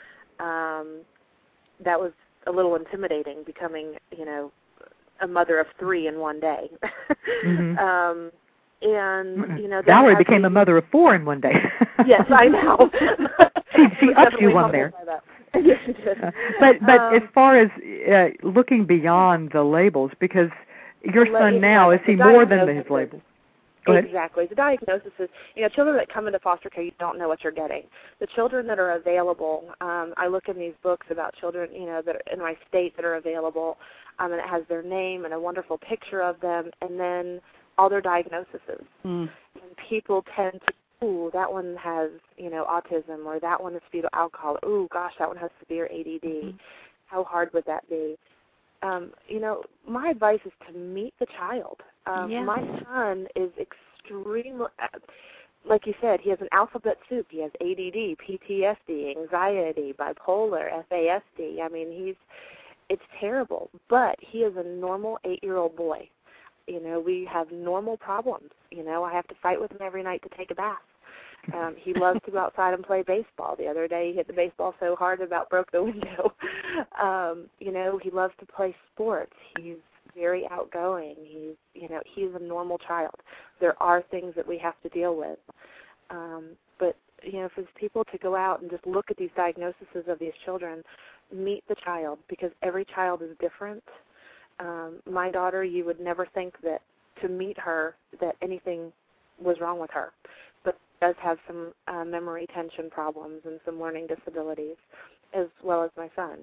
That was a little intimidating, becoming, a mother of 3 in one day. Mm-hmm. And, Valerie became a mother of 4 in one day. Yes, I know. she upped you one there. Yes, she did. But as far as looking beyond the labels, because your son now, is he more than his labels? Exactly. The diagnosis is, children that come into foster care, you don't know what you're getting. The children that are available, I look in these books about children, that are in my state that are available, and it has their name and a wonderful picture of them, and then all their diagnoses. And people tend to, ooh, that one has, autism, or that one is fetal alcohol. Ooh, gosh, that one has severe ADD. Mm-hmm. How hard would that be? My advice is to meet the child. Yes. My son is extremely, like you said, he has an alphabet soup. He has ADD, PTSD, anxiety, bipolar, FASD. I mean, it's terrible. But he is a normal 8-year-old boy. We have normal problems. I have to fight with him every night to take a bath. He loves to go outside and play baseball. The other day he hit the baseball so hard it about broke the window. He loves to play sports. He's very outgoing. He's a normal child. There are things that we have to deal with. But, for people to go out and just look at these diagnoses of these children, meet the child, because every child is different. My daughter, you would never think that to meet her that anything was wrong with her, but does have some memory tension problems and some learning disabilities, as well as my son.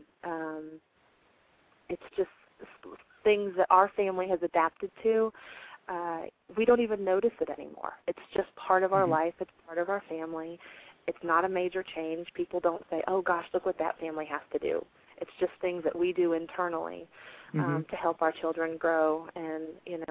It's just things that our family has adapted to. We don't even notice it anymore. It's just part of our life. It's part of our family. It's not a major change. People don't say, oh, gosh, look what that family has to do. It's just things that we do internally to help our children grow. And,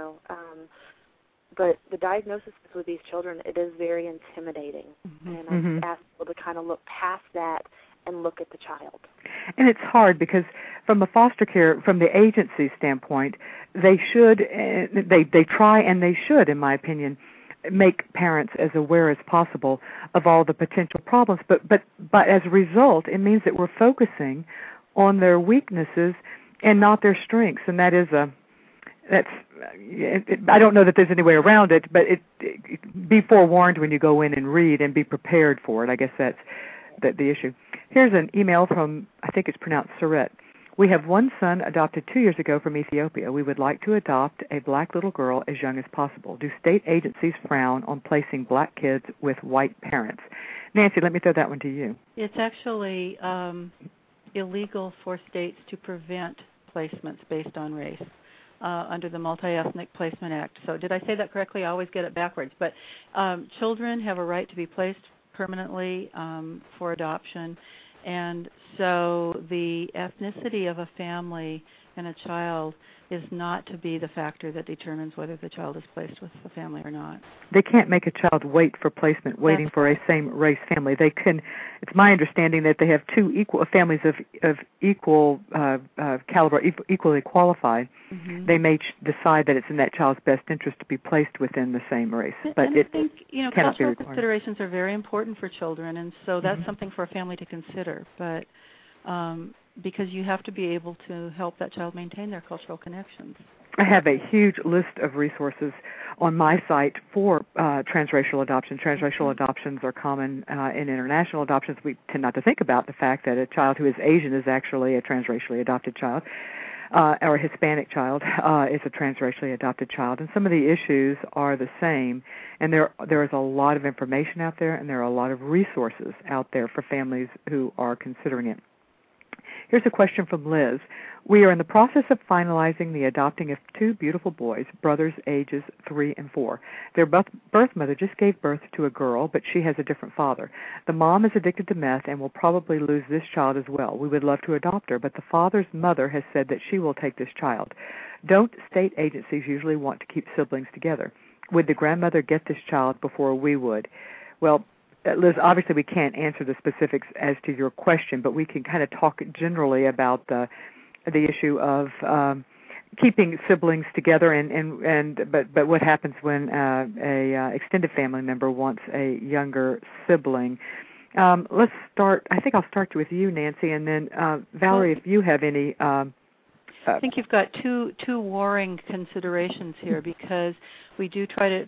but the diagnosis with these children, it is very intimidating. And I just ask people to kind of look past that and look at the child. And it's hard because from the agency standpoint, they should, they try and they should, in my opinion, make parents as aware as possible of all the potential problems. But as a result, it means that we're focusing on their weaknesses and not their strengths, and that is I don't know that there's any way around it, but be forewarned when you go in and read, and be prepared for it. I guess that's the issue. Here's an email from, I think it's pronounced Surette. We have one son adopted 2 years ago from Ethiopia. We would like to adopt a black little girl as young as possible. Do state agencies frown on placing black kids with white parents? Nancy, let me throw that one to you. It's actually illegal for states to prevent placements based on race under the Multi-Ethnic Placement Act. So did I say that correctly? I always get it backwards. But children have a right to be placed permanently for adoption. And so the ethnicity of a family and a child is not to be the factor that determines whether the child is placed with the family or not. They can't make a child wait for placement, waiting for a same-race family. They can. It's my understanding that they have two equal families of equal caliber, equally qualified. Mm-hmm. They may decide that it's in that child's best interest to be placed within the same race, but and it I think, cannot be cultural required. Considerations are very important for children, and so that's something for a family to consider. But because you have to be able to help that child maintain their cultural connections. I have a huge list of resources on my site for transracial adoption. Transracial adoptions are common in international adoptions. We tend not to think about the fact that a child who is Asian is actually a transracially adopted child, or a Hispanic child is a transracially adopted child. And some of the issues are the same. And there is a lot of information out there, and there are a lot of resources out there for families who are considering it. Here's a question from Liz. We are in the process of finalizing the adopting of two beautiful boys, brothers ages 3 and 4. Their birth mother just gave birth to a girl, but she has a different father. The mom is addicted to meth and will probably lose this child as well. We would love to adopt her, but the father's mother has said that she will take this child. Don't state agencies usually want to keep siblings together? Would the grandmother get this child before we would? Well, Liz, obviously we can't answer the specifics as to your question, but we can kind of talk generally about the issue of keeping siblings together, but what happens when a extended family member wants a younger sibling. Let's start. I think I'll start with you, Nancy, and then Valerie, if you have any. I think you've got two warring considerations here, because we do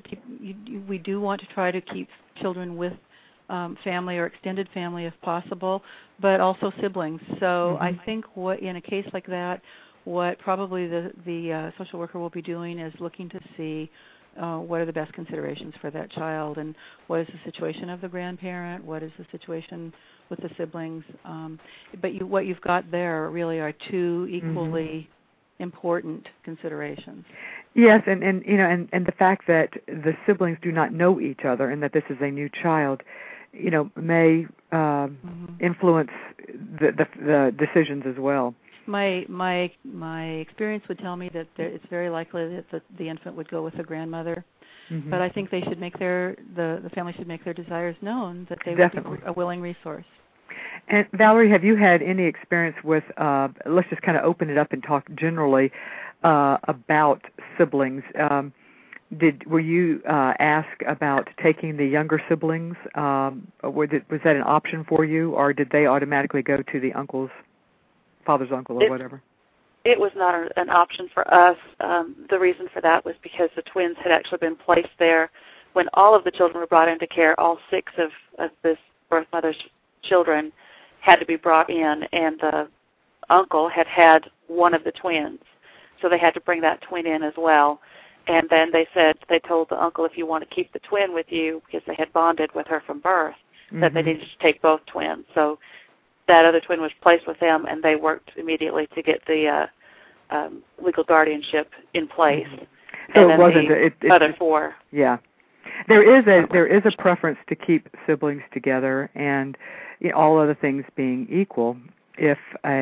want to try to keep children with family or extended family if possible, but also siblings. So I think in a case like that, what probably the social worker will be doing is looking to see what are the best considerations for that child, and what is the situation of the grandparent, what is the situation with the siblings. But what you've got there really are two equally important considerations. Yes, and the fact that the siblings do not know each other and that this is a new child, may influence the decisions as well. My experience would tell me that it's very likely that the infant would go with the grandmother, but I think they should make the family should make their desires known, that they would be a willing resource. And Valerie, have you had any experience with? Let's just kind of open it up and talk generally about siblings. Were you asked about taking the younger siblings? Was that an option for you, or did they automatically go to the father's uncle or whatever? It was not an option for us. The reason for that was because the twins had actually been placed there when all of the children were brought into care. All 6 of this birth mother's children had to be brought in, and the uncle had one of the twins, so they had to bring that twin in as well. And then they told the uncle, if you want to keep the twin with you, because they had bonded with her from birth, that they needed to take both twins. So that other twin was placed with them, and they worked immediately to get the legal guardianship in place. So and it wasn't the other 4. Yeah, there is a preference to keep siblings together, and all other things being equal, if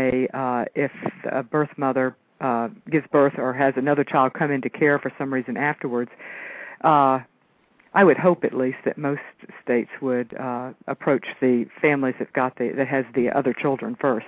a birth mother gives birth or has another child come into care for some reason afterwards, I would hope at least that most states would approach the families that has the other children first.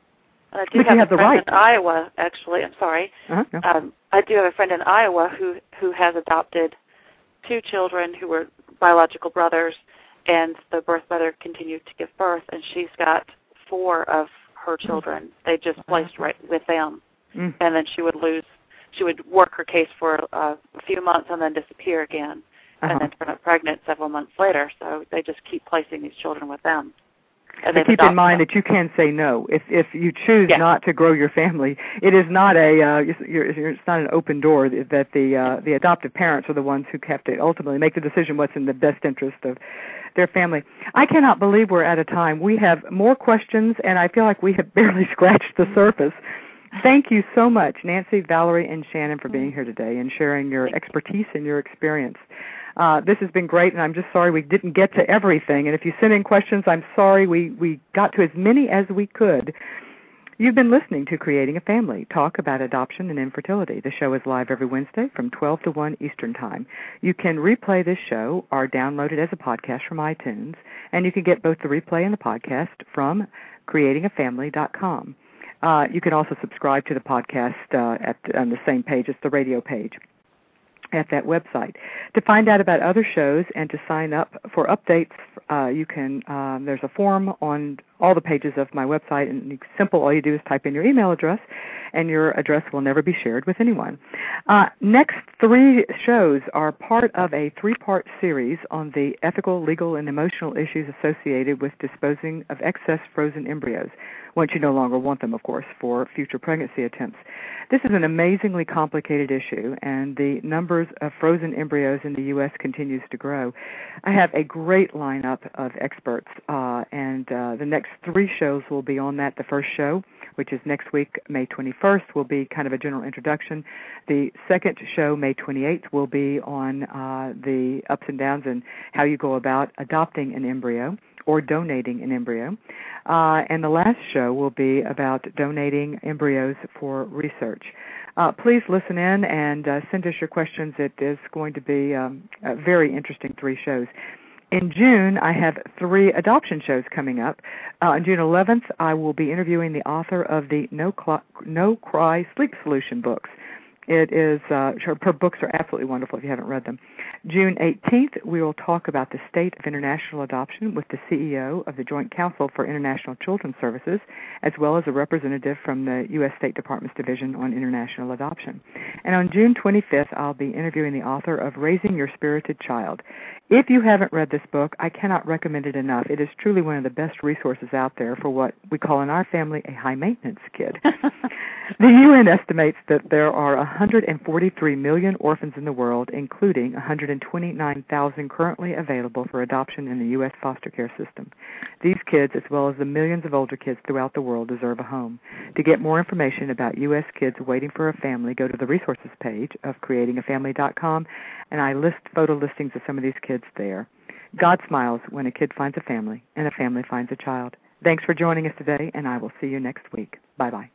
I do have a friend in Iowa, actually. I'm sorry. No. I do have a friend in Iowa who has adopted 2 children who were biological brothers, and the birth mother continued to give birth, and she's got 4 of her children. They just placed right with them, and then she would work her case for a few months and then disappear again, and then turn up pregnant several months later. So they just keep placing these children with them. And keep in mind that you can say no if you choose not to grow your family. It is not it's not an open door. That the adoptive parents are the ones who have to ultimately make the decision what's in the best interest of their family. I cannot believe we're out of time. We have more questions, and I feel like we have barely scratched the surface. Thank you so much, Nancy, Valerie, and Shannon, for being here today and sharing your expertise and your experience. This has been great, and I'm just sorry we didn't get to everything. And if you sent in questions, I'm sorry we got to as many as we could. You've been listening to Creating a Family, talk about adoption and infertility. The show is live every Wednesday from 12 to 1 Eastern Time. You can replay this show or download it as a podcast from iTunes, and you can get both the replay and the podcast from creatingafamily.com. You can also subscribe to the podcast on the same page. It's the radio page at that website. To find out about other shows and to sign up for updates, you can. There's a form on all the pages of my website, and it's simple. All you do is type in your email address, and your address will never be shared with anyone. Next 3 shows are part of a 3-part series on the ethical, legal, and emotional issues associated with disposing of excess frozen embryos, once you no longer want them, of course, for future pregnancy attempts. This is an amazingly complicated issue, and the numbers of frozen embryos in the U.S. continues to grow. I have a great lineup of experts, and the next 3 shows will be on that. The first show, which is next week, May 21st, will be kind of a general introduction. The second show, May 28th, will be on the ups and downs and how you go about adopting an embryo or donating an embryo. And the last show will be about donating embryos for research. Please listen in and send us your questions. It is going to be a very interesting 3 shows. In June, I have 3 adoption shows coming up. On June 11th, I will be interviewing the author of the No Cry Sleep Solution books. It is her books are absolutely wonderful if you haven't read them. June 18th, we will talk about the state of international adoption with the CEO of the Joint Council for International Children's Services, as well as a representative from the U.S. State Department's Division on International Adoption. And on June 25th, I'll be interviewing the author of Raising Your Spirited Child. If you haven't read this book, I cannot recommend it enough. It is truly one of the best resources out there for what we call in our family a high-maintenance kid. The UN estimates that there are 143 million orphans in the world, including 129,000 currently available for adoption in the U.S. foster care system. These kids, as well as the millions of older kids throughout the world, deserve a home. To get more information about U.S. kids waiting for a family, go to the resources page of creatingafamily.com, and I list photo listings of some of these kids there. God smiles when a kid finds a family, and a family finds a child. Thanks for joining us today, and I will see you next week. Bye-bye.